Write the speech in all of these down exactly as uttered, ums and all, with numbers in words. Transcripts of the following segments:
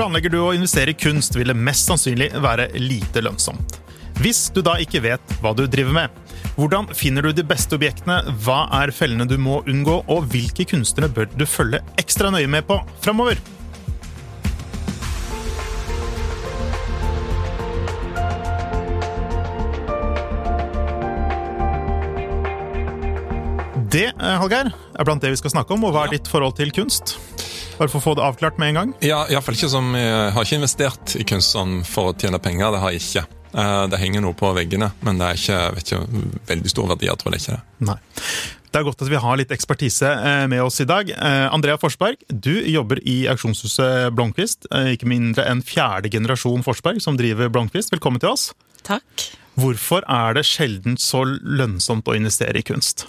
Planlegger du å investere i kunst, vil det mest sannsynlig være lite lønnsomt. Hvis du da ikke vet hva du driver med. Hvordan finner du de beste objektene, hva er fellene du må unngå, og hvilke kunstnere bør du følge ekstra nøye med på fremover? Det, Hallgeir, er blant det vi skal snakke om, og hva er ditt forhold til kunst? Bare for å få det avklart med en gang. Ja, i hvert fall ikke som, jeg har ikke investert i kunst for å tjene penger, det har jeg ikke. Det henger noe på veggene, men det er ikke, vet ikke, veldig stor verdi, jeg tror det ikke det. Nei. Det er godt at vi har litt ekspertise med oss i dag. Andrea Forsberg, du jobber i auksjonshuset Blomqvist, ikke mindre enn fjerde generasjon Forsberg som driver Blomqvist. Velkommen til oss. Takk. Hvorfor er det sjelden så lønnsomt å investere i kunst?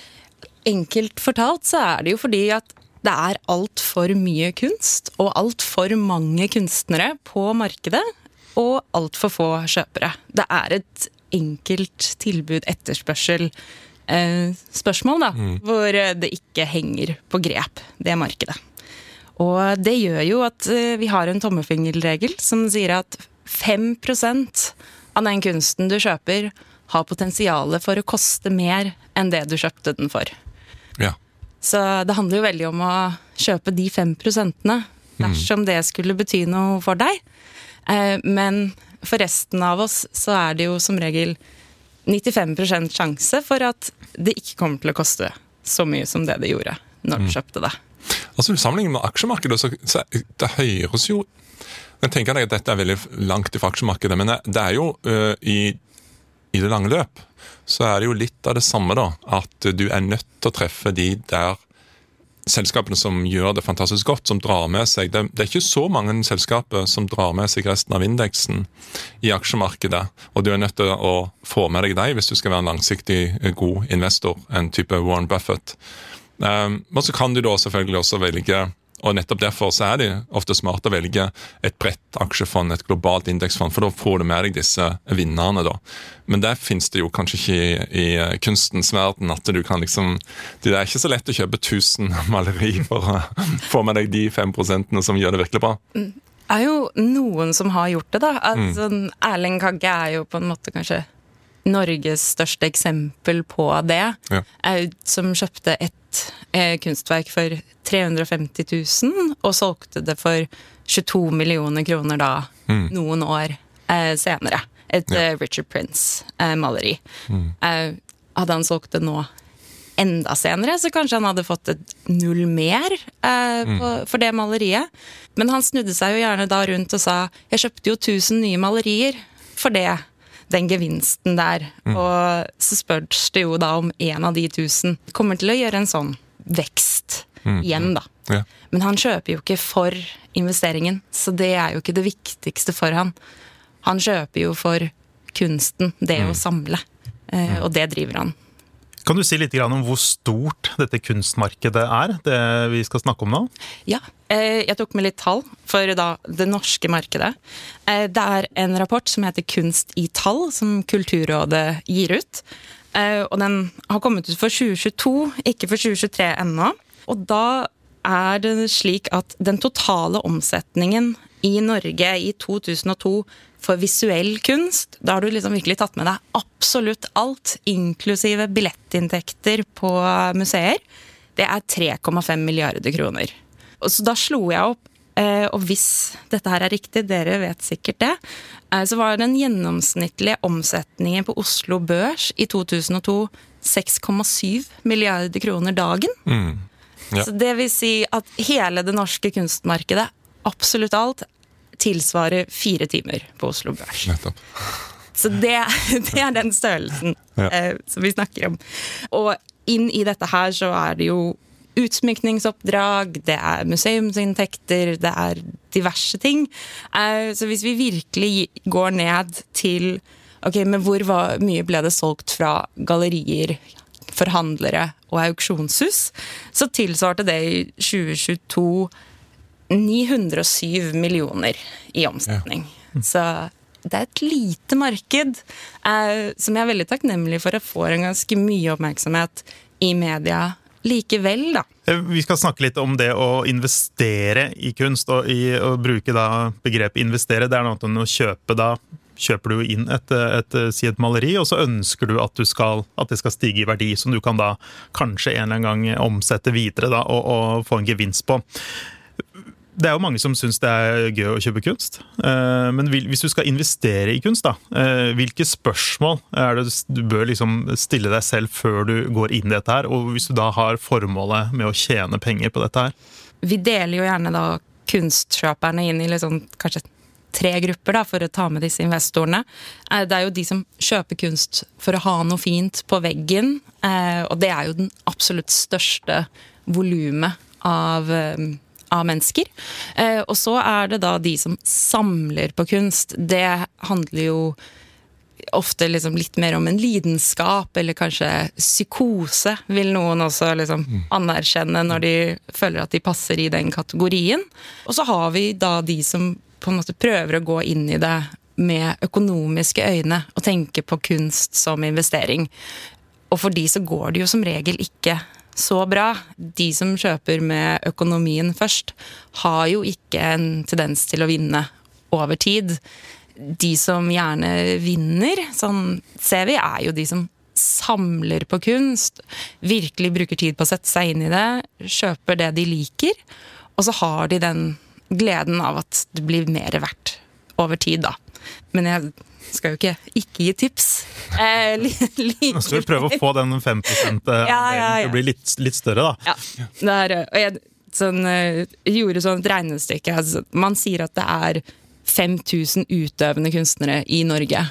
Enkelt fortalt så er det jo fordi at det er alt for mye kunst, og alt for mange kunstnere på markedet, og alt for få kjøpere. Det er et enkelt tilbud etterspørsel eh, spørsmål da, mm. hvor det ikke henger på grep, det markedet. Og det gjør jo at eh, vi har en tommefingerregel som sier at fem prosent av den kunsten du kjøper har potensialet for å koste mer enn det du kjøpte den for. Ja. Så det handler jo veldig om å kjøpe de fem prosentene dersom mm. det skulle bety noe for deg. Eh, men for resten av oss så er det jo som regel nittifem prosent sjanse for at det ikke kommer til å koste så mye som det det gjorde når du mm. kjøpte det. Altså, sammenlignet med aksjemarkedet, så, så det høres jo... Jeg tenker deg at dette er veldig langt i aksjemarkedet, men det er jo uh, i, i det lange løp, så er det jo litt av det samme da, at du er nødt til å treffe de der selskapene som gjør det fantastisk godt, som drar med seg. Det, det er ikke så mange selskaper som drar med seg resten av indeksen i aksjemarkedet, og du er nødt til å få med deg deg hvis du skal være en langsiktig god investor, en type Warren Buffett. Um, og så kan du da selvfølgelig også velge, og nettopp derfor så er det ofte smart å velge et bredt aksjefond, et globalt indeksfond, for da får du med deg disse vinnerne da. Men det finnes det jo kanskje ikke i, i kunstens verden, at du kan liksom, det er ikke så lett å kjøpe tusen maleri for å få med deg de fem prosentene som gjør det virkelig bra. Det er jo noen som har gjort det da. Altså, mm. Erling Kagge er jo på en måte kanskje Norges største eksempel på det, ja. Som kjøpte et eh, kunstverk for tre hundre og femti tusen og solgte det for tjueto millioner kroner da, mm. noen år eh, senere. Et ja. eh, Richard Prince-maleri. Eh, mm. eh, hadde han solgt det nå enda senere, så kanskje han hadde fått et null mer eh, mm. på, for det maleriet. Men han snudde seg jo gjerne da rundt og sa, jeg kjøpte jo tusen nye malerier for det, den gevinsten der. Mm. Og så spørs det jo da om en av de tusen kommer til å gjøre en sånn vekst mm. igjen da. Ja. Men han kjøper jo ikke for investeringen, så det er jo ikke det viktigste for han. Han kjøper jo for kunsten, det mm. å samle, eh, og det driver han. Kan du si litt om hvor stort dette kunstmarkedet er, det vi skal snakke om nå? Ja, jeg tok med litt tall for da det norske markedet. Det er en rapport som heter Kunst i tall, som Kulturrådet gir ut. Og den har kommet ut for tjue tjueto, ikke for tjue tjuetre ennå. Og da er det slik at den totale omsetningen i Norge i to tusen og to for visuell kunst, da har du liksom virkelig tatt med deg absolutt alt, inklusive billettinntekter på museer. Det er tre komma fem milliarder kroner. Og så da slo jeg opp, og hvis dette her er riktig, dere vet sikkert det, så var den gjennomsnittlige omsetningen på Oslo Børs i to tusen og to seks komma syv milliarder kroner dagen. Mm. Ja. Så det vil si at hele det norske kunstmarkedet, absolutt alt, tilsvarer fire timer på Oslo Børs. Nettopp. Så det, det er den størrelsen ja. eh, som vi snakker om. Og inn i dette her så er det jo utsmykningsoppdrag, det er museumsinntekter, det er diverse ting. Eh, så hvis vi virkelig går ned til, ok, men hvor var, mye ble det solgt fra gallerier, forhandlere og auksjonshus, så tilsvarte det i tjue tjueto ni hundre og syv millioner i omsetning. Ja. Så det er et lite marked eh, som jeg er veldig takknemlig for at får en ganske mye oppmerksomhet i media likevel da. Vi skal snakke litt om det å investere i kunst, og i å bruke da begrepet investere. Det er noe enn å kjøpe da. Kjøper du inn et, et, si et maleri, og så ønsker du at, du skal, at det skal stige i verdi, som du kan da kanskje en eller annen gang omsette videre da, og, og få en gevinst på. Det er jo mange som synes det er gøy å kjøpe kunst, men hvis du skal investere i kunst, da, hvilke spørsmål er det du bør liksom stille deg selv før du går inn i dette her, og hvis du da har formålet med å tjene penger på dette her? Vi deler jo gjerne da kunstkjøperne inn i liksom, kanskje tre grupper da, for å ta med disse investorene. Det er jo de som kjøper kunst for å ha noe fint på veggen, og det er jo den absolutt største volumet av av mennesker. Eh, og så er det da de som samler på kunst. Det handler jo ofte liksom litt mer om en lidenskap, eller kanskje psykose, vil noen også liksom anerkjenne når de føler at de passer i den kategorien. Og så har vi da de som på en måte prøver å gå inn i det med økonomiske øyne, og tenke på kunst som investering. Og for de så går det jo som regel ikke så bra. De som kjøper med økonomien først, har jo ikke en tendens til å vinne over tid. De som gjerne vinner, sånn ser vi, er jo de som samler på kunst, virkelig bruker tid på å sette seg inn i det, kjøper det de liker, og så har de den gleden av at det blir mer verdt over tid da. Men jeg skal jo ikke, ikke gi tips. Eh, li, li, Nå skal vi prøve å få den fem prosent ja, ja, ja. til å bli litt, litt større da. Ja, det er, og jeg sånn, gjorde sånn et regnestykke. Altså, man sier at det er fem tusen utøvende kunstnere i Norge.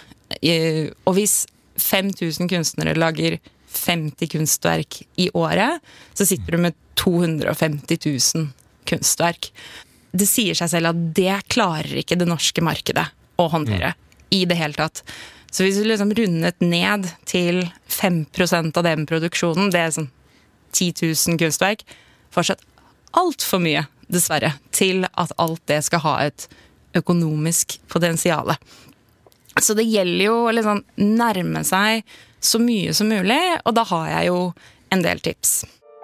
Og hvis fem tusen kunstnere lager femti kunstverk i året, så sitter du med to hundre og femti tusen kunstverk. Det sier seg selv at det klarer ikke det norske markedet å håndtere. Mm. I det hele tatt. Så hvis vi liksom rundet ned til fem prosent av den produksjonen, det er sånn ti tusen kunstverk, fortsatt alt for mye, dessverre, til at alt det skal ha et økonomisk potensiale. Så det gjelder jo å liksom nærme seg så mye som mulig, og da har jeg jo en del tips.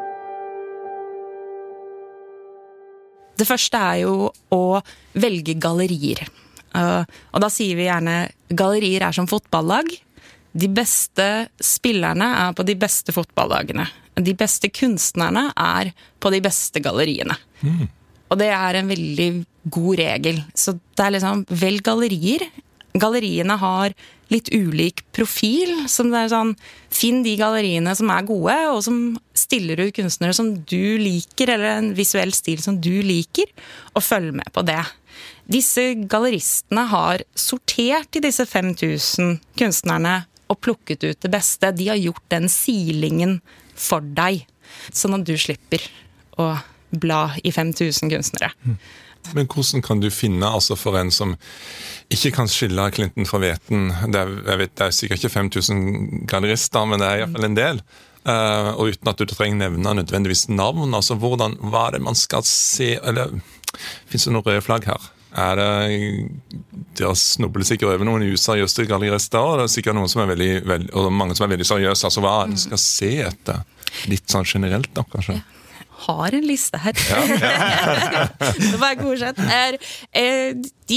Det første er jo å velge gallerier. Uh, og da sier vi gjerne gallerier er som fotballag. De beste spillerne er på de beste fotballagene. De beste kunstnerne er på de beste galleriene. Mm. Og det er en veldig god regel. Så det er liksom, velg gallerier. Galleriene har litt ulik profil, som det er sånn, finn de galleriene som er gode, og som stiller ut kunstnere som du liker, eller en visuell stil som du liker, og følg med på det. Disse galleristene har sortert i disse fem tusen kunstnerne og plukket ut det beste. De har gjort den silingen for deg, sånn at du slipper å bla i fem tusen kunstnere. Men hvordan kan du finne, altså for en som ikke kan skille Clinton fra Veten, det er, jeg vet, det er sikkert ikke fem tusen gallerister, men det er i hvert fall en del, uh, og uten at du trenger nevne nødvendigvis navn, altså hvordan, hva er det man skal se, eller finnes det noen røde flagg her? Er det, dere snubler sikkert over noen useriøse gallerister, og det er sikkert noen som er veldig, veldig og mange som er veldig seriøse, altså hva er det man skal se etter? Litt sånn generelt da, kanskje? Ja. Har en liste her. Ja, ja. Det var godkjent. Er, er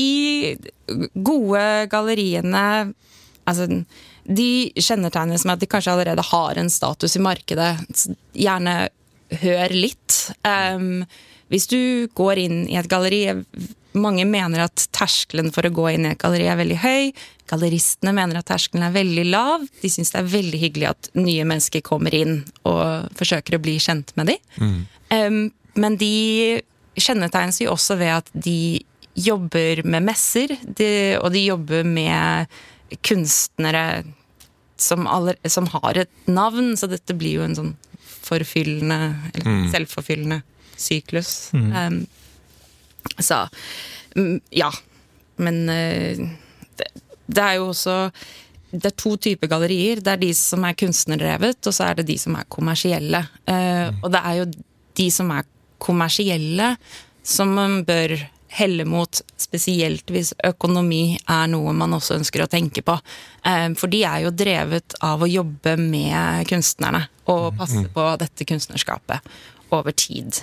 de gode galleriene, altså, de kjennetegnes med at de kanskje allerede har en status i markedet. Gjerne hør litt. Um, hvis du går inn i et galleri, mange mener at terskelen for å gå inn i et galleri er veldig høy. Galleristene mener at terskelen er veldig lav. De synes det er veldig hyggelig at nye mennesker kommer inn og forsøker å bli kjent med dem. Mm. Um, men de kjennetegnes jo også ved at de jobber med messer, de, og de jobber med kunstnere som, aller, som har et navn, så dette blir jo en sånn forfyllende, eller mm. selvforfyllende syklus. Mm. Um, Så, ja, men det, det er jo også, det er to typer gallerier. Det er de som er kunstnerdrevet, og så er det de som er kommersielle. Og det er jo de som er kommersielle som man bør helle mot, spesielt hvis økonomi er noe man også ønsker å tenke på. For de er jo drevet av å jobbe med kunstnerne og passe på dette kunstnerskapet over tid.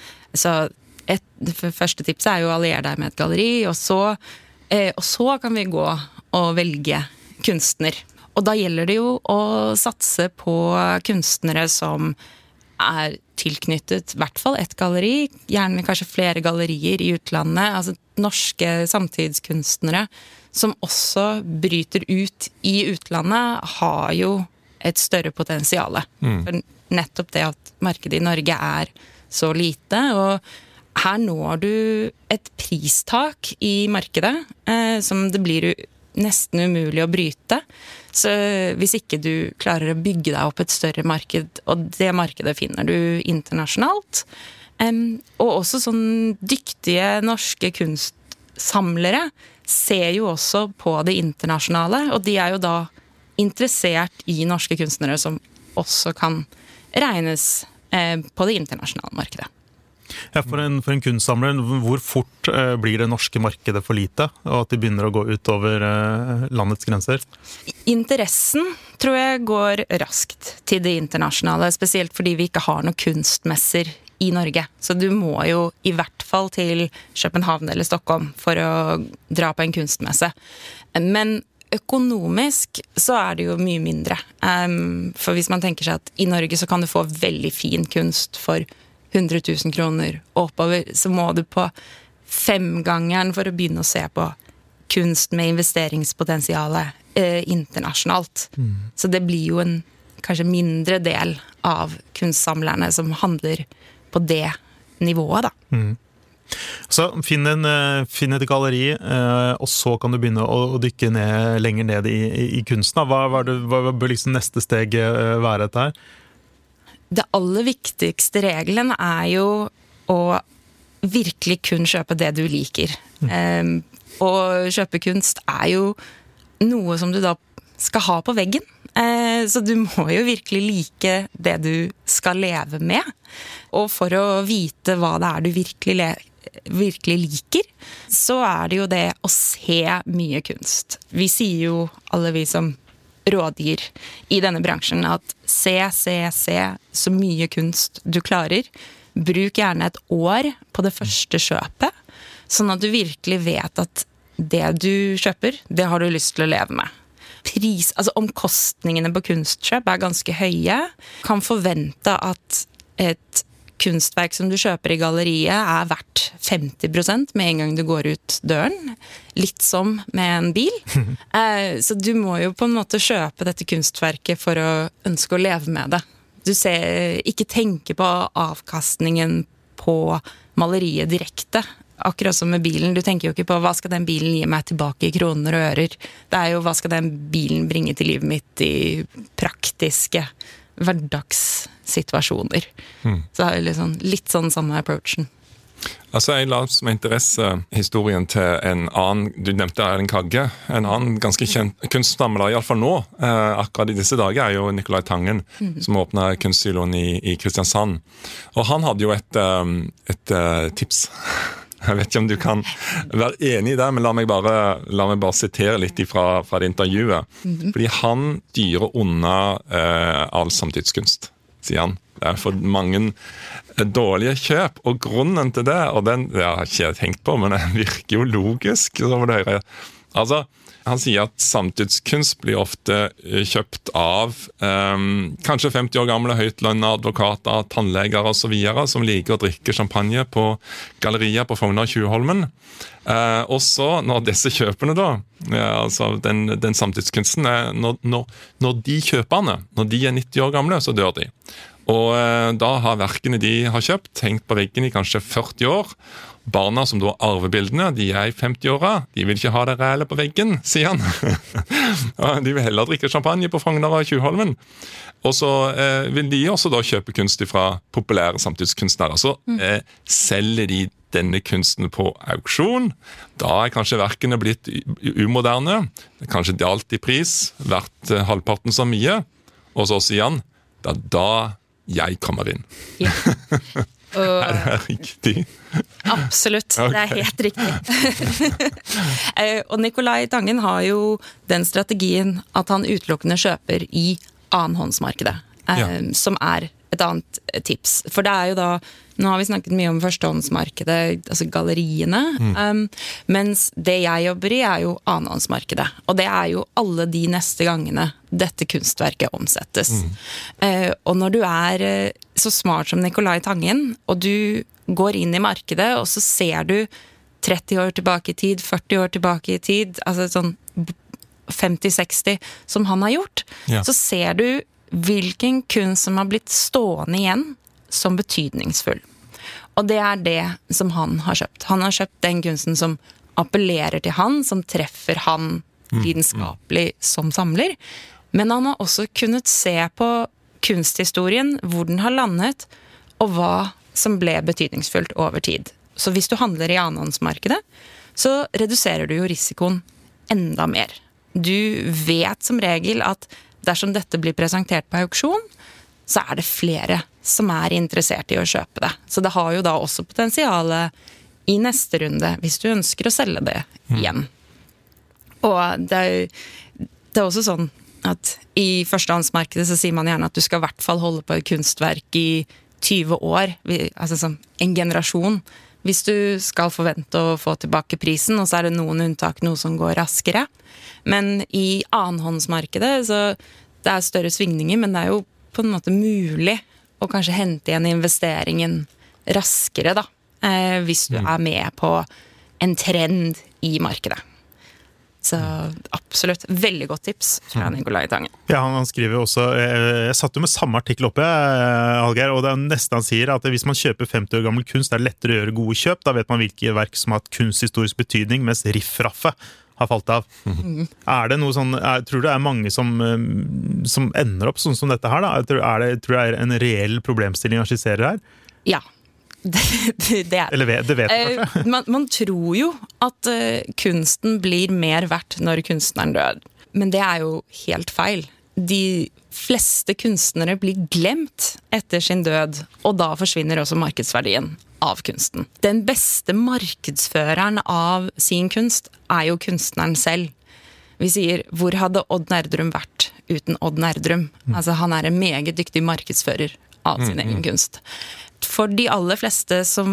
Så et, det første tipset er jo å alliere deg med et galleri, og så, og så kan vi gå og velge kunstner. Og da gjelder det jo å satse på kunstnere som er tilknyttet i hvert fall et galleri, gjerne kanskje flere gallerier i utlandet, altså norske samtidskunstnere som også bryter ut i utlandet, har jo et større potensiale. Mm. For nettopp det at markedet i Norge er så lite, og her når du et pristak i markedet eh, som det blir nesten umulig å bryte. Så hvis ikke du klarer å bygge deg opp et større marked, og det markedet finner du internasjonalt, um, og også sånn dyktige norske kunstsamlere ser jo også på det internasjonale, og de er jo da interessert i norske kunstnere som også kan regnes eh, på det internasjonale markedet. Ja, for en, for en kunstsamler, hvor fort eh, blir det norske markedet for lite, og at de begynner å gå ut over eh, landets grenser? Interessen tror jeg går raskt til det internasjonale, spesielt fordi vi ikke har noen kunstmesser i Norge. Så du må jo i hvert fall til København eller Stockholm for å dra på en kunstmesse. Men økonomisk så er det jo mye mindre. Um, for hvis man tenker seg at i Norge så kan du få veldig fin kunst for hundre tusen kroner oppover, så må du på femgangeren for å begynne å se på kunst med investeringspotensialet eh, internasjonalt. Mm. Så det blir jo en kanskje mindre del av kunstsamlerne som handler på det nivået, da. Mm. Så finn, en, finn et galleri, og så kan du begynne å dykke ned, lenger ned i, i, i kunsten. Hva, hva, det, hva bør liksom neste steg være dette her? Det aller viktigste regelen er jo å virkelig kun kjøpe det du liker. Mm. Um, og kjøpe kunst er jo noe som du da skal ha på veggen. Uh, så du må jo virkelig like det du skal leve med. Og for å vite hva det er du virkelig, le- virkelig liker, så er det jo det å se mye kunst. Vi sier jo, alle vi som rådgir i denne bransjen, at se, se, se så mye kunst du klarer. Bruk gjerne et år på det første kjøpet, sånn at du virkelig vet at det du kjøper, det har du lyst til å leve med. Pris, altså omkostningene på kunstkjøp er ganske høye. Kan forvente at et kunstverk som du kjøper i galleriet er verdt femti prosent med en gang du går ut døren. Litt som med en bil. eh, så du må jo på en måte kjøpe dette kunstverket for å ønske å leve med det. Du ser, ikke tenke på avkastningen på maleriet direkte. Akkurat som med bilen. Du tenker jo ikke på hva skal den bilen gi meg tilbake i kroner og ører. Det er jo hva skal den bilen bringe til livet mitt i praktiske hverdagssituasjoner. Mm. Så det er litt sånn, litt sånn samme approachen. Altså, jeg la som interesse historien til en annen, du nevnte Erling Kagge, en annen ganske kjent kunstsamler, i alle fall nå, eh, akkurat i disse dager, er jo Nicolai Tangen, mm. som åpnet kunstsiloen i, i Kristiansand. Og han hadde jo et, et, et uh, tips. Jeg vet ikke om du kan være enig i det, men la meg bare, la meg bare sitere litt fra, fra det intervjuet. Mm-hmm. Fordi han dyrer unna eh, all samtidskunst, sier han. Det er for mange dårlige kjøp, og grunnen til det, og den det har jeg ikke tenkt på, men den virker jo logisk. Så må du høre. Altså, han sier at samtidskunst blir ofte kjøpt av um, kanskje femti år gamle høytlønne advokater, tannleger og så videre, som liker å drikke champagne på gallerier på Frogner og Tjuvholmen. Uh, og så, når disse kjøperne da, ja, altså den, den samtidskunsten, når, når, når de kjøperne, når de er nitti år gamle, så dør de. Og uh, da har verkene de har kjøpt hengt på veggen i kanskje førti år. Barna som da arver bildene, de er i femti-åra, de vil ikke ha det reelle på veggen, sier han. De vil heller drikke champagne på Frogner og Tjuvholmen. Og så eh, vil de også da kjøpe kunst fra populære samtidskunstnere. Så eh, selger de denne kunsten på auksjon. Da er kanskje verkene blitt umoderne. Det er kanskje dalt i pris, verdt eh, halvparten så mye. Og så sier han, det er da jeg kommer inn. Ja. Er det riktig? Absolutt, okay. Det er helt riktig. Og Nicolai Tangen har jo den strategien at han utelukkende kjøper i annenhåndsmarkedet, ja. Som er et annet tips. For det er jo da, nå har vi snakket mye om førstehåndsmarkedet, altså galleriene, mm. um, mens det jeg jobber i er jo annenhåndsmarkedet. Og det er jo alle de neste gangene dette kunstverket omsettes. Mm. Uh, og når du er uh, så smart som Nicolai Tangen, og du går inn i markedet, og så ser du tretti år tilbake i tid, førti år tilbake i tid, altså sånn femti seksti, som han har gjort, ja. Så ser du hvilken kunst som har blitt stående igjen som betydningsfull. Og det er det som han har kjøpt. Han har kjøpt den kunsten som appellerer til han, som treffer han lidenskapelig som samler. Men han har også kunnet se på kunsthistorien, hvor den har landet, og hva som ble betydningsfullt over tid. Så hvis du handler i annenhåndsmarkedet, så reduserer du jo risikoen enda mer. Du vet som regel at dersom dette blir presentert på auksjon, så er det flere som er interessert i å kjøpe det. Så det har jo da også potensialet i neste runde, hvis du ønsker å selge det igjen. Mm. Og det er, det er også sånn at i førstehåndsmarkedet så sier man gjerne at du skal i hvert fall holde på et kunstverk i tyve år, altså som en generasjon, hvis du skal forvente å få tilbake prisen, og så er det noen unntak, noe som går raskere. Men i annenhåndsmarkedet, så det er større svingninger, men det er jo på en måte mulig å kanskje hente igjen investeringen raskere, da, eh, hvis du er med på en trend i markedet. Så absolutt, veldig godt tips fra Nicolai Tangen. Ja, han, han skriver også, jeg satt jo med samme artikkel oppe, Hallgeir, og det er nesten han sier at hvis man kjøper femti år gammel kunst, det er lettere å gjøre gode kjøp, da vet man hvilke verk som har hatt kunsthistorisk betydning, mens riffraffe har falt av. Mm. Er det noe sånn, er, tror du det er mange som, som ender opp sånn som dette her da? Er det, tror du det er en reell problemstilling å skissere her? Ja. Det, det, det er Eller det vet du kanskje? Uh, man, man tror jo at uh, kunsten blir mer verdt når kunstneren dør. Men det er jo helt feil. De fleste kunstnere blir glemt etter sin død, og da forsvinner også markedsverdien av kunsten. Den beste markedsføreren av sin kunst er jo kunstneren selv. Vi sier, hvor hadde Odd Nerdrum vært uten Odd Nerdrum? Mm. Altså, han er en meget dyktig markedsfører av sin mm, egen mm. kunst. For de aller fleste som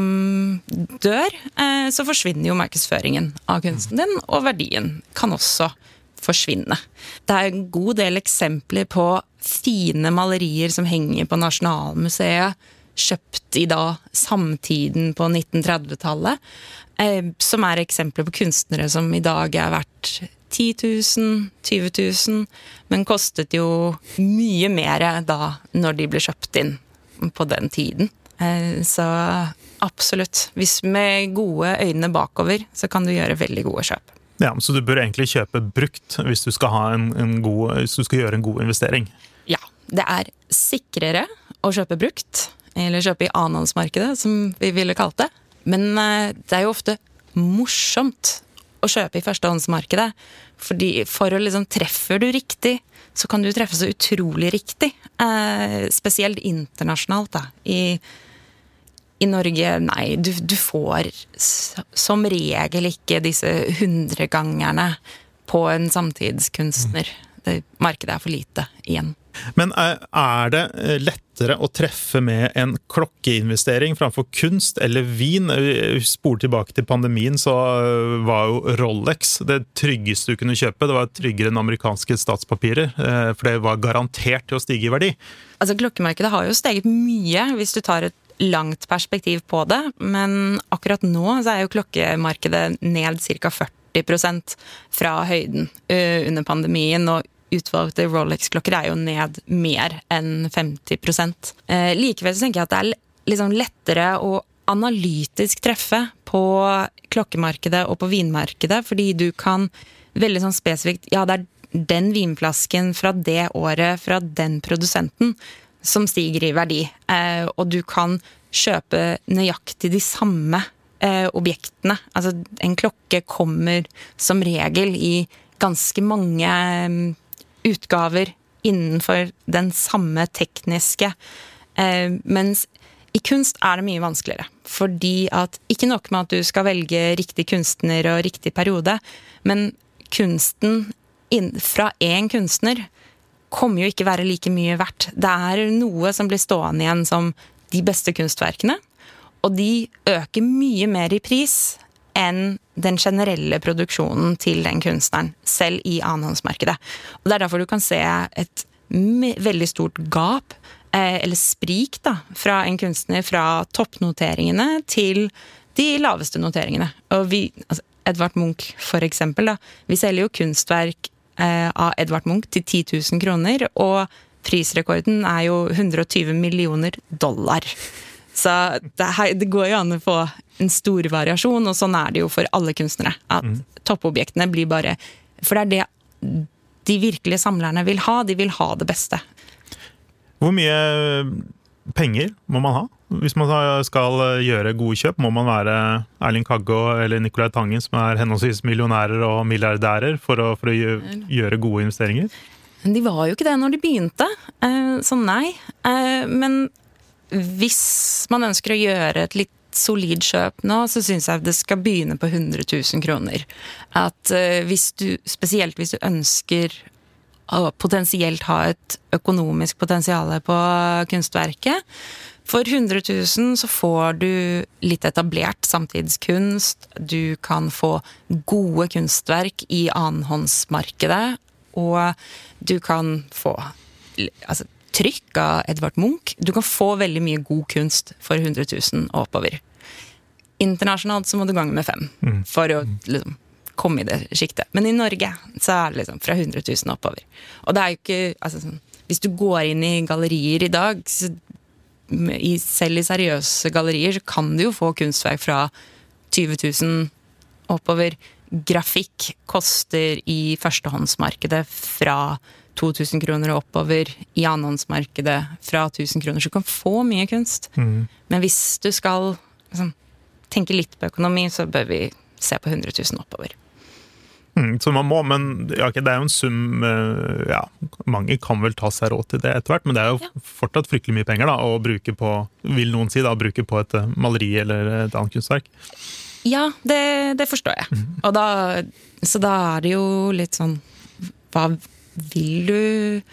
dør, eh, så forsvinner jo markedsføringen av kunsten din, og verdien kan også forsvinne. Det er en god del eksempler på fine malerier som henger på Nasjonalmuseet, kjøpt i da samtiden på nitten tretti-tallet, eh, som er eksempler på kunstnere som i dag er verdt ti tusen, tjue tusen, men kostet jo mye mer da når de ble kjøpt inn på den tiden. Så absolutt, hvis med gode øyne bakover, så kan du gjøre veldig gode kjøp. Ja, så du bør egentlig kjøpe brukt hvis du skal, ha en, en god, hvis du skal gjøre en god investering. Ja, det er sikrere å kjøpe brukt, eller kjøpe i annenhåndsmarkedet, som vi ville kalt det. Men det er jo ofte morsomt å kjøpe i førstehåndsmarkedet, fordi for å liksom treffer du riktig, så kan du treffe så utrolig riktig, eh, spesielt internasjonalt da, i I Norge, nei, du, du får som regel ikke disse hundregangerne på en samtidskunstner. Det, markedet er for lite igjen. Men er det lettere å treffe med en klokkeinvestering framfor kunst eller vin? Spol tilbake til pandemien, så var jo Rolex det tryggeste du kunne kjøpe. Det var tryggere enn amerikanske statspapirer, for det var garantert til å stige i verdi. Altså, klokkemarkedet har jo steget mye, hvis du tar et langt perspektiv på det, men akkurat nå så er jo klokkemarkedet ned cirka førti prosent fra høyden under pandemien, og utvalgte Rolex-klokker er jo ned mer enn femti prosent. Eh, likevel så tenker jeg at det er liksom lettere å analytisk treffe på klokkemarkedet og på vinmarkedet, fordi du kan veldig sånn spesifikt, ja, det er den vinflasken fra det året, fra den produsenten, som stiger i verdi. Eh, og du kan kjøpe nøyaktig de samme eh, objektene. Altså, en klokke kommer som regel i ganske mange eh, utgaver innenfor den samme tekniske. Eh, mens I kunst er det mye vanskeligere, fordi at ikke nok med at du skal velge riktig kunstner og riktig periode, men kunsten inn, fra en kunstner kommer jo ikke være like mye verdt. Det er noe som blir stående igjen som de beste kunstverkene, og de øker mye mer i pris enn den generelle produksjonen til den kunstneren, selv i annenhåndsmarkedet. Og det er derfor du kan se et veldig stort gap, eh, eller sprik da, fra en kunstner fra toppnoteringene til de laveste noteringene. Og vi, altså Edvard Munch for eksempel, da, vi selger jo kunstverk eh, av Edvard Munch til ti tusen kroner, og prisrekorden er jo hundre og tyve millioner dollar. Så det, her, det går jo an å få en stor variasjon, og sånn er det jo for alle kunstnere. At mm. toppobjektene blir bare... For det er det de virkelige samlerne vil ha. De vil ha det beste. Hvor mye penger må man ha? Hvis man skal gjøre gode kjøp, må man være Erling Kagge eller Nicolai Tangen, som er henholdsvis millionærer og milliardærer, for å, for å gjøre gode investeringer? De var jo ikke det når de begynte, så nei. Men hvis man ønsker å gjøre et litt solid kjøp nå, så synes jeg det skal begynne på hundre tusen kroner. At uh, hvis du, spesielt hvis du ønsker å potensielt ha et økonomisk potensial på kunstverket, for hundre tusen så får du litt etablert samtidskunst, du kan få gode kunstverk i annenhåndsmarkedet, og du kan få altså, trykk av Edvard Munch. Du kan få veldig mye god kunst for hundre tusen og oppover. Internasjonalt så må du gange med fem mm. for å liksom, komme i det skiktet. Men i Norge så er det liksom fra hundre tusen oppover. Og det er jo ikke, altså sånn, hvis du går inn i gallerier i dag, så, i, selv i seriøse gallerier, så kan du jo få kunstverk fra tyve tusen oppover. Grafikk koster i førstehåndsmarkedet fra to tusen kroner og oppover, i annenhåndsmarkedet fra tusen kroner, så du kan få mye kunst. Mm. Men hvis du skal liksom, tenke litt på økonomi, så bør vi se på hundre tusen oppover. Mm, så man må, men ja, det er jo en sum, ja, mange kan vel ta seg råd til det etter hvert, men det er jo ja. fortsatt fryktelig mye penger da, å bruke på, vil noen si da, å bruke på et maleri eller et annet kunstverk. Ja, det, det forstår jeg. Mm. Og da, så da er det jo litt sånn, hva vil du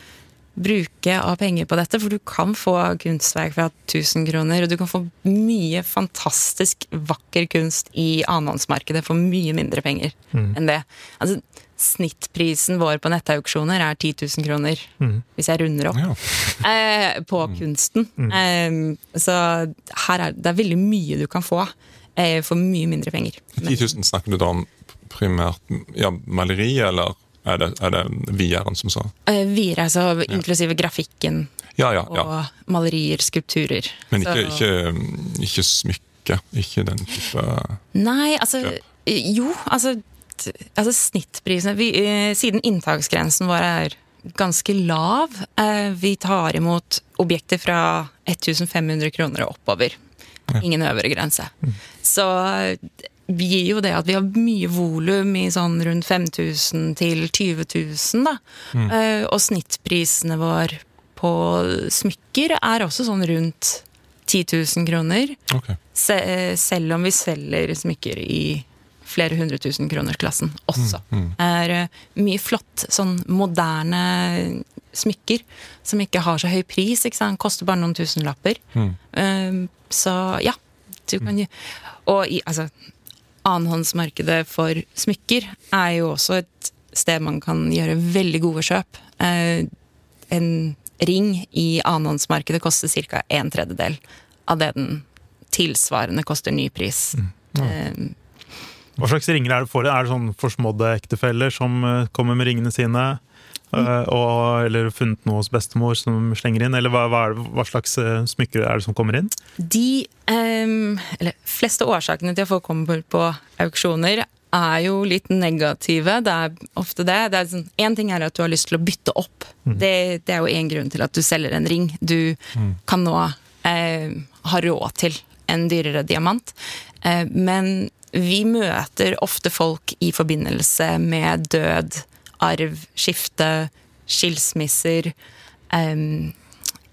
bruke av penger på dette? For du kan få kunstverk fra tusen kroner, og du kan få mye fantastisk vakker kunst i annenhåndsmarkedet for mye mindre penger mm. enn det. Altså, snittprisen vår på nettauksjoner er ti tusen kroner, mm. hvis jeg runder opp, ja. eh, på mm. kunsten. Mm. Eh, så her er det er veldig mye du kan få eh, for mye mindre penger. ti tusen snakker du da om primært ja, maleri, eller er det, er det vieren som sa? Uh, vier, altså ja. inklusive grafikken ja, ja, ja. og malerier, skulpturer. Men ikke, ikke, ikke smykke, ikke den type... Nei, altså, kjøp. jo, altså, altså snittprisene, vi, uh, siden inntaksgrensen vår er ganske lav, uh, vi tar imot objekter fra femten hundre kroner og oppover. Ja. Ingen øvre grense. Mm. Så... vi gir jo det at vi har mye volum i sånn rundt fem tusen til tyve tusen da. Mm. Uh, og snittprisene vår på smykker er også sånn rundt ti tusen kroner. Okay. Se, selv om vi selger smykker i flere hundre tusen kroners klassen også. Mm. Mm. Er uh, mye flott, sånn moderne smykker som ikke har så høy pris, ikke sant? Koster bare noen tusenlapper. Mm. Uh, så ja, du kan jo... Og i, altså... annenhåndsmarkedet for smykker er jo også et sted man kan gjøre veldig gode kjøp. Eh, en ring i annenhåndsmarkedet koster cirka en tredjedel av det den tilsvarende koster nypris. Mm. Ja. Eh, Hva slags ringer er det for det? Er det sånn forsmådde ektefeller som kommer med ringene sine? Mm. Og, eller funnet noe hos bestemor som slenger inn, eller hva, hva, er det, hva slags smykker er det som kommer inn? De um, eller, fleste årsakene til at folk kommer på auksjoner er jo litt negative. Det er ofte det. Det er sånn, en ting er at du har lyst til å bytte opp. Mm. Det, det er jo en grunn til at du selger en ring. Du mm. kan nå eh, ha råd til en dyrere diamant. Eh, men vi møter ofte folk i forbindelse med død, arv, skifte, skilsmisser, um,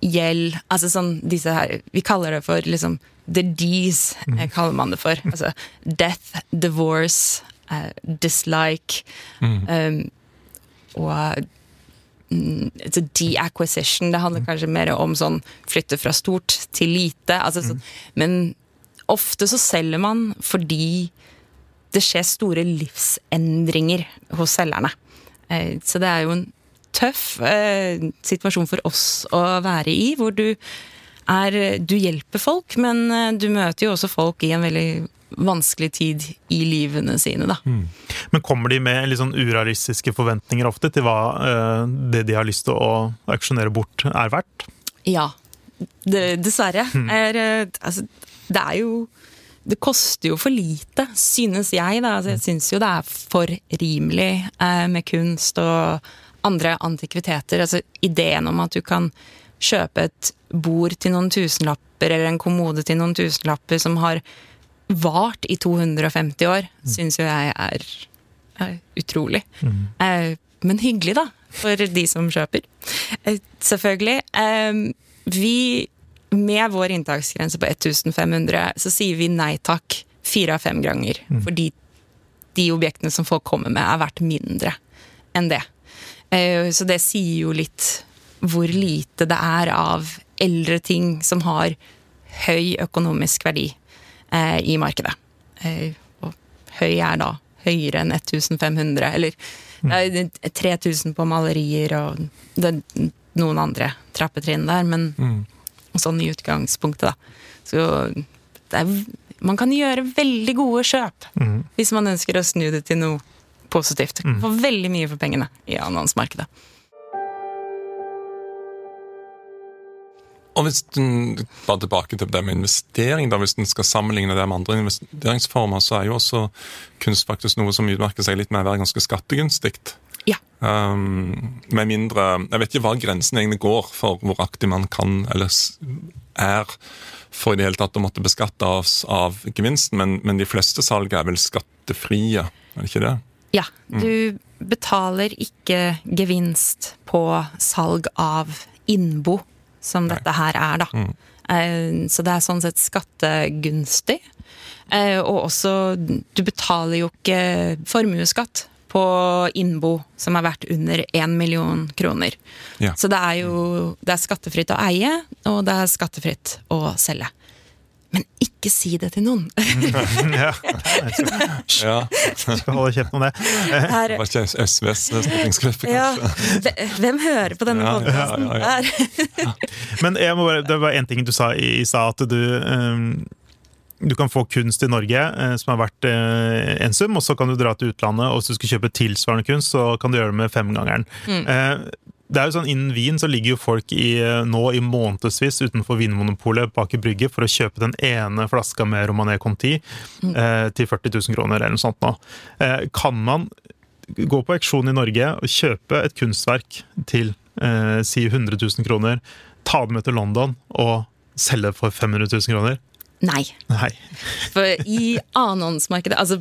gjeld, altså sånn disse her, vi kaller det for liksom the D's, mm. kaller man det for, altså death, divorce, uh, dislike, mm. um, og mm, it's a de-acquisition, det handler kanskje mer om sånn flytte fra stort til lite, altså sånn, mm. men ofte så selger man fordi det skjer store livsendringer hos selgerne. Uh, så det er jo en tøff eh, situasjon for oss å være i, hvor du er, du hjelper folk, men eh, du møter jo også folk i en veldig vanskelig tid i livene sine, da. Mm. Men kommer de med litt sånn urealistiske forventninger ofte til hva eh, det de har lyst til å aksjonere bort er verdt? Ja, det, dessverre. Mm. Er, altså, det er jo det koster jo for lite, synes jeg da. Altså, jeg synes jo det er for rimelig eh, med kunst og andre antikviteter, altså ideen om at du kan kjøpe et bord til noen tusenlapper, eller en kommode til noen tusenlapper som har vart i to hundre og femti år, mm. synes jo jeg er, er utrolig. Mm. Eh, men hyggelig da, for de som kjøper. Eh, selvfølgelig. Eh, vi, med vår inntaksgrense på tusen fem hundre, så sier vi nei takk fire av fem ganger, mm. fordi de objektene som folk kommer med er verdt mindre enn det. Så det sier jo litt hvor lite det er av eldre ting som har høy økonomisk verdi eh, i markedet. Eh, og høy er da høyere enn tusen fem hundre, eller mm. tre tusen på malerier og det er noen andre trappetrinn der, men mm. sånn i utgangspunktet da. Så det er, man kan gjøre veldig gode kjøp mm. hvis man ønsker å snu det til noe positivt. Mm. Får veldig mye for pengene i annonsmarkedet. Og hvis den, bare tilbake til det med investering, da, hvis den skal sammenligne det med andre investeringsformer, så er jo også kunst faktisk noe som utmerker seg litt med å være ganske skattegunstigt. Ja. Um, med mindre, jeg vet ikke hva grensen egentlig går for hvor aktiv man kan, eller er, for i det hele tatt å måtte beskatte av, av gevinsten, men, men de fleste salg er vel skattefrie, er det ikke det? Ja, du betaler ikke gevinst på salg av innbo, som dette her er da. Mm. Så det er sånn sett skattegunstig. Og også, du betaler jo ikke formueskatt på innbo som er verdt under en million kroner. Ja. Så det er jo det er skattefritt å eie, og det er skattefritt å selge. Men ikke si det til noen. ja, ja. Jeg skal holde kjeft om det. Her, det var ikke S V's stortingsgruppe, kanskje. Ja, hvem hører på denne ja, podcasten? Ja, ja, ja. Men jeg må bare, det var en ting du sa i stad, at du, um, du kan få kunst i Norge uh, som har vært uh, en sum, og så kan du dra til utlandet, og hvis du skal kjøpe tilsvarende kunst, så kan du gjøre det med femgangeren. Mm. Uh, Det er jo sånn, innen Wien så ligger jo folk i, nå i månedsvis utenfor Vinmonopolet bak i brygge for å kjøpe den ene flaska med Romanée Conti mm. eh, til førti tusen kroner eller noe sånt nå. Eh, kan man gå på auksjon i Norge og kjøpe et kunstverk til eh, si hundre tusen kroner, ta det med til London og selge det for fem hundre tusen kroner? Nei. Nei. For i annonsmarkedet, altså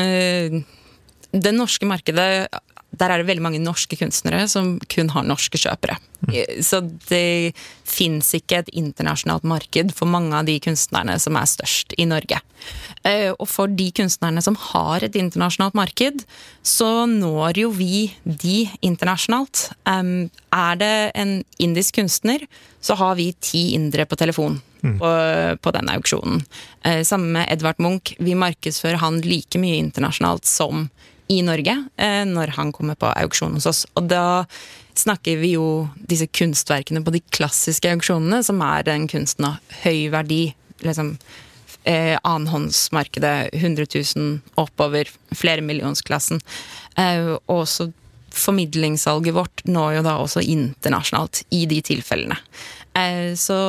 det norske markedet, der er det veldig mange norske kunstnere som kun har norske kjøpere. Mm. Så det finnes ikke et internasjonalt marked for mange av de kunstnerne som er størst i Norge. Og for de kunstnerne som har et internasjonalt marked, så når jo vi de internasjonalt. Er det en indisk kunstner, så har vi ti indre på telefon mm. på, på denne auksjonen. Sammen med Edvard Munch, vi markedsfører han like mye internasjonalt som i Norge, eh, når han kommer på auksjon hos oss. Og da snakker vi jo disse kunstverkene på de klassiske auksjonene, som er den kunsten av høy verdi, liksom eh, annenhåndsmarkedet, hundre tusen oppover, flere millionsklassen. Eh, og også formidlingssalget vårt når jo da også internasjonalt i de tilfellene. Eh, så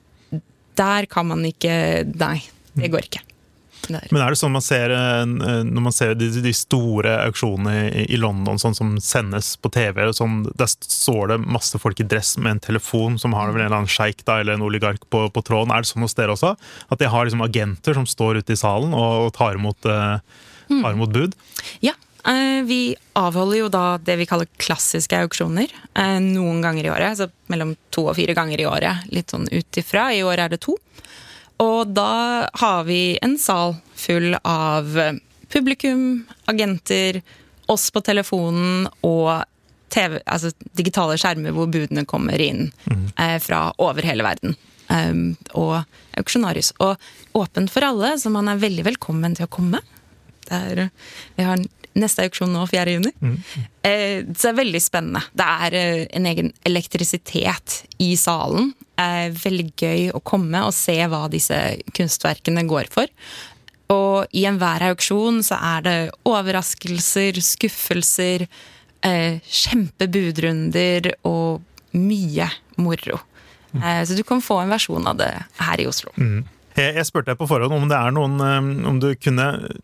der kan man ikke, nei, det går ikke. Der. Men er det sånn man ser, når man ser de, de store auksjonene i London, sånn som sendes på T V, sånn, der står det masse folk i dress med en telefon som har en eller annen sheik da, eller en oligark på, på tråden. Er det sånn hos dere også? At de har liksom agenter som står ute i salen og, og tar imot, uh, tar imot bud? Ja, Eh, vi avholder jo da det vi kaller klassiske auksjoner, eh, noen ganger i året, så mellom to og fire ganger i året, litt sånn utifra. I år er det to. Og da har vi en sal full av publikum, agenter, oss på telefonen og T V, altså digitale skjermer hvor budene kommer inn mm. eh, fra over hele verden. Um, og auksjonarius. Og åpent for alle, så man er veldig velkommen til å komme. Det er, vi har neste auksjon nå, fjerde juni. Mm. Eh, så det er veldig spennende. Det er eh, en egen elektrisitet i salen. Eh, veldig gøy å komme og se hva disse kunstverkene går for. Og i enhver auksjon så er det overraskelser, skuffelser, eh, kjempebudrunder og mye moro. Mm. Eh, så du kan få en versjon av det her i Oslo. Mm. Jeg, jeg spurte deg på forhånd om det er noen, om du kunne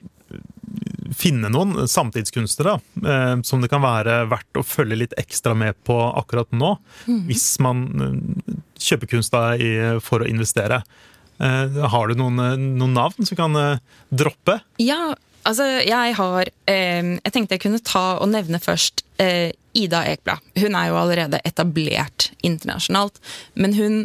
finne noen samtidskunstnere eh, som det kan være verdt å følge litt ekstra med på akkurat nå, mm. hvis man kjøper kunst da i, for å investere. Eh, har du noen, noen navn som kan eh, droppe? Ja, altså jeg har eh, jeg tenkte jeg kunne ta og nevne først eh, Ida Ekblad. Hun er jo allerede etablert internasjonalt, men hun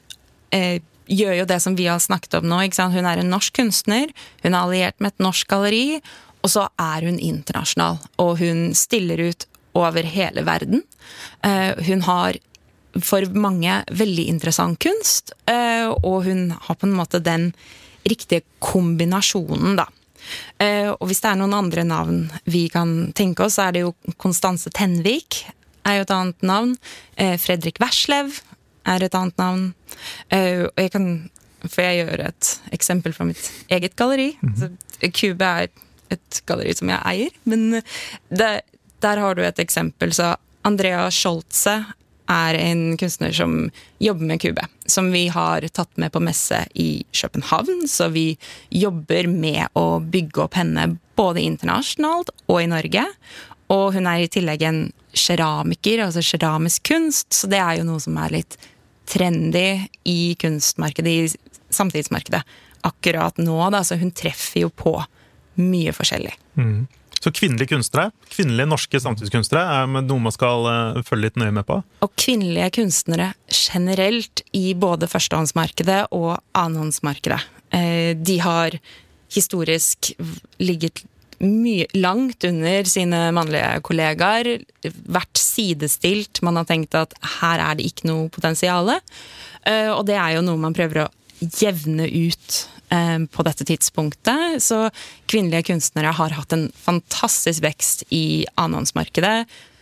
eh, gjør jo det som vi har snakket om nå, ikke sant? Hun er en norsk kunstner, hun er alliert med et norsk galleri, og så er hun internasjonal, og hun stiller ut over hele verden. Eh, hun har for mange veldig interessant kunst, eh, og hun har på en måte den riktige kombinasjonen da. Eh, og hvis det er noen andre navn vi kan tenke oss, så er det jo Konstanse Tenvik er jo et annet navn. Eh, Fredrik Verslev er et annet navn. Eh, og jeg kan, for jeg gjør et eksempel fra mitt eget galleri. Mm-hmm. Så Cube er et galleri som jeg eier, men det, der har du et eksempel. Så Andrea Scholze er en kunstner som jobber med Cube, som vi har tatt med på messe i København, så vi jobber med å bygge opp henne både internasjonalt og i Norge, og hun er i tillegg en keramiker, altså keramisk kunst, så det er jo noe som er litt trendy i kunstmarkedet, i samtidsmarkedet akkurat nå da, så hun treffer jo på mye forskjellig. Mm. Så kvinnelige kunstnere, kvinnelige norske samtidskunstnere er noe man skal uh, følge litt nøye med på. Og kvinnelige kunstnere generelt i både førstehåndsmarkedet og annenhåndsmarkedet. Eh, de har historisk ligget mye langt under sine mannlige kollegaer, vært sidestilt, man har tenkt at her er det ikke noe potensiale, eh, og det er jo noe man prøver å jevne ut på dette tidspunktet, så kvinnelige kunstnere har hatt en fantastisk vekst i annenhåndsmarkedet.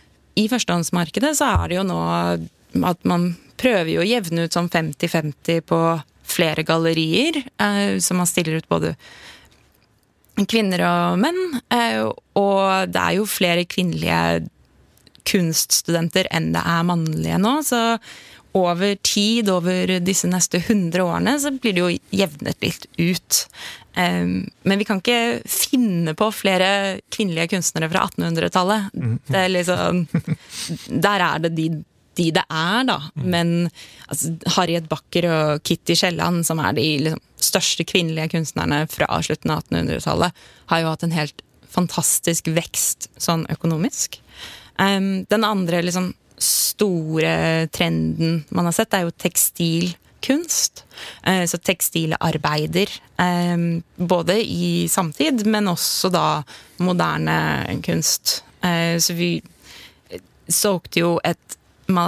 I førstehåndsmarkedet så er det jo nå at man prøver jo å jevne ut som femti femti på flere gallerier, eh, så man stiller ut både kvinner og menn, eh, og det er jo flere kvinnelige kunststudenter enn det er mannlige nå, så over tid, over disse neste hundre årene, så blir det jo jevnet litt ut. Um, men vi kan ikke finne på flere kvinnelige kunstnere fra attenhundretallet. Det er liksom, der er det de, de det er da. Men altså, Harriet Backer og Kitty Kielland, som er de liksom, største kvinnelige kunstnerne fra slutten av attenhundretallet, har jo hatt en helt fantastisk vekst sånn økonomisk. Um, den andre liksom store trenden man har sett er jo tekstilkunst, så tekstilarbeider både i samtid, men også da moderne kunst. Så vi solgte jo et,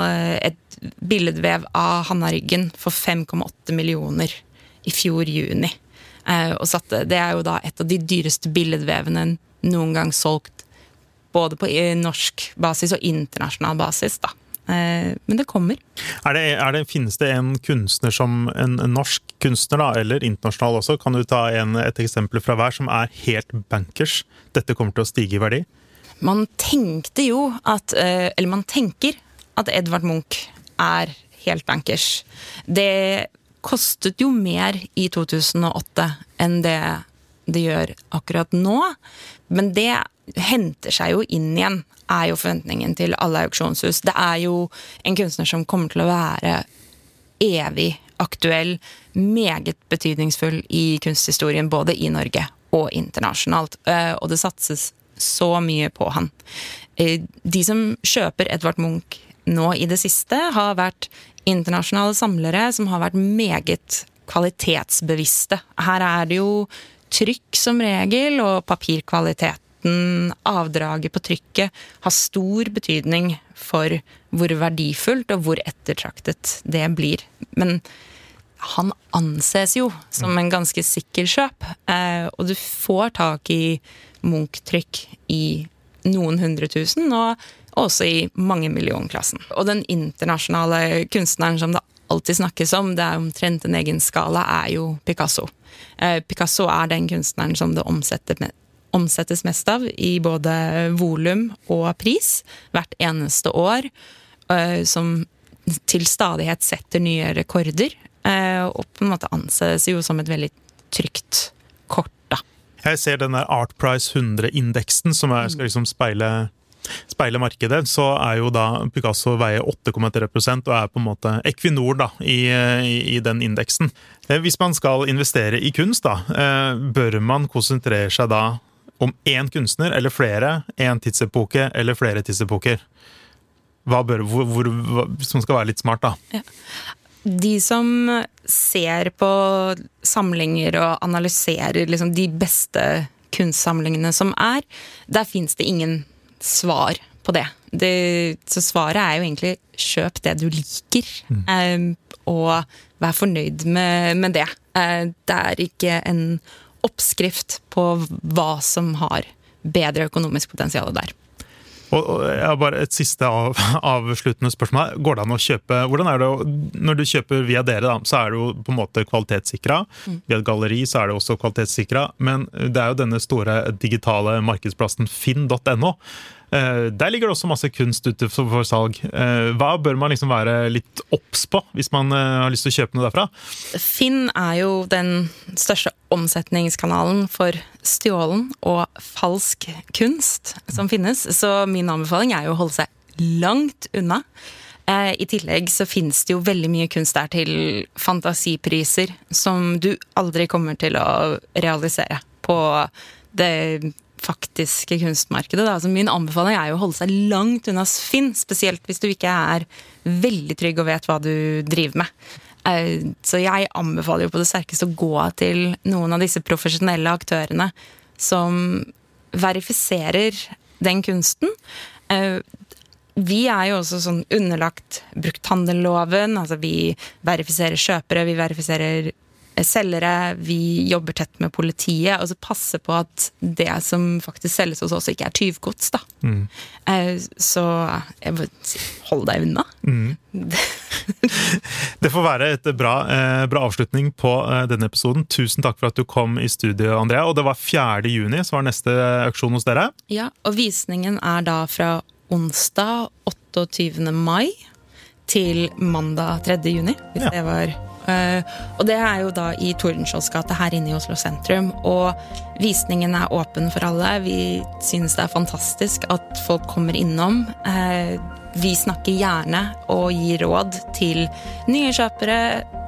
et billedvev av Hanna Ryggen for fem komma åtte millioner i fjor juni, og satte, det er jo da et av de dyreste billedvevene noen gang solgt både på norsk basis og internasjonal basis da. Eh, men det kommer. Er det, er det, finnes det en kunstner som en, en norsk kunstner da, eller internasjonal også? Kan du ta en, et eksempel fra hver som er helt bankers? Dette kommer til å stige i verdi? Man tenkte jo at, eh, eller man tenker at Edvard Munch er helt bankers. Det kostet jo mer i to tusen og åtte enn det det gjør akkurat nå, men det henter seg jo inn igjen, er jo forventningen til alle auksjonshus. Det er jo en kunstner som kommer til å være evig aktuell, meget betydningsfull i kunsthistorien, både i Norge og internasjonalt. Og det satses så mye på han. De som kjøper Edvard Munch nå i det siste, har vært internasjonale samlere som har vært meget kvalitetsbevisste. Her er det jo trykk som regel, og papirkvaliteten, avdraget på trykket, har stor betydning for hvor verdifullt og hvor ettertraktet det blir. Men han anses jo som en ganske sikker kjøp, og du får tak i Munch-trykk i noen hundre tusen, og også i mange millionklassen. Og den internasjonale kunstneren som det alltid snakkes om, det er omtrent en egen skala, er jo Picasso. Eh, Picasso er den kunstneren som det omsettes mest av i både volum og pris hvert eneste år, eh, som til stadighet setter nye rekorder, eh, og på en måte anses jo som et veldig trygt kort da. Jeg ser den der Art Price hundre-indeksen som er, skal liksom speile speile markedet, så er jo da Picasso veier åtte komma tre prosent og er på en måte Equinor da, i, i, i den indeksen. Hvis man skal investere i kunst da, bør man konsentrere seg da om en kunstner eller flere, en tidsepoke eller flere tidsepoker? Hva bør, hvor, hvor, hva, som skal være litt smart da? Ja. De som ser på samlinger og analyserer liksom de beste kunstsamlingene som er, der finnes det ingen svar på det. det. Så svaret er jo egentlig kjøp det du liker, mm. eh, og vær fornøyd med, med det. Eh, det er ikke en oppskrift på hva som har bedre økonomisk potensial der. Og, og jeg har bare et siste av, avsluttende spørsmål. Går det an å kjøpe, hvordan er det, når du kjøper via dere da, så er det jo på en måte kvalitetssikret. Mm. Via et galleri så er det også kvalitetssikret, men det er jo denne store digitale markedsplassen finn punktum no. Uh, der ligger det også masse kunst ute for salg. Uh, hva bør man liksom være litt obs på hvis man uh, har lyst til å kjøpe noe derfra? Finn er jo den største omsetningskanalen for stjålen og falsk kunst som finnes, så min anbefaling er jo å holde seg langt unna. Uh, I tillegg så finnes det jo veldig mye kunst der til fantasipriser som du aldri kommer til å realisere på det faktiske kunstmarkedet da. Så min anbefaling er jo å holde seg langt unna Finn, spesielt hvis du ikke er veldig trygg og vet hva du driver med. Så jeg anbefaler jo på det sterkeste å gå til noen av disse profesjonelle aktørene som verifiserer den kunsten. Vi er jo også sånn underlagt brukthandelloven, altså vi verifiserer kjøpere, vi verifiserer selgere, vi jobber tett med politiet, og så passer på at det som faktisk selges hos oss ikke er tyvgods da. Mm. Så jeg vil si, hold deg unna. Mm. Det får være et bra, bra avslutning på denne episoden. Tusen takk for at du kom i studio, Andrea, og det var fjerde juni, så var neste auksjon hos dere. Ja, og visningen er da fra onsdag otteogtyvende mai til mandag tredje juni, hvis ja. Det var... Uh, og det er jo da i Tordenskiolds gate her inne i Oslo sentrum, og visningen er åpen for alle. Vi synes det er fantastisk at folk kommer innom. Uh, vi snakker gjerne og gir råd til nye kjøpere,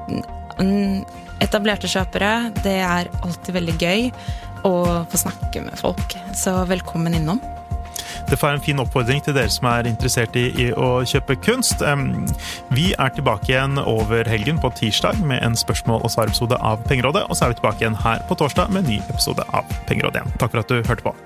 etablerte kjøpere. Det er alltid veldig gøy å få snakke med folk, så velkommen innom. Det får en fin oppfordring til dere som er interessert i, i å kjøpe kunst. Um, vi er tilbake igjen over helgen på tirsdag med en spørsmål- og svarepisode av Pengerådet, og så er vi tilbake igjen her på torsdag med en ny episode av Pengerådet igjen. Takk for at du hørte på.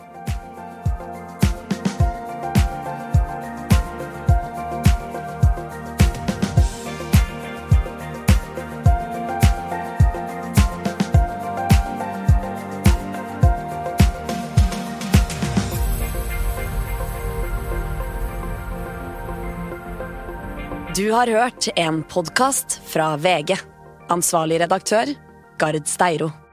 Du har hørt en podcast fra V G. Ansvarlig redaktør, Gard Steiro.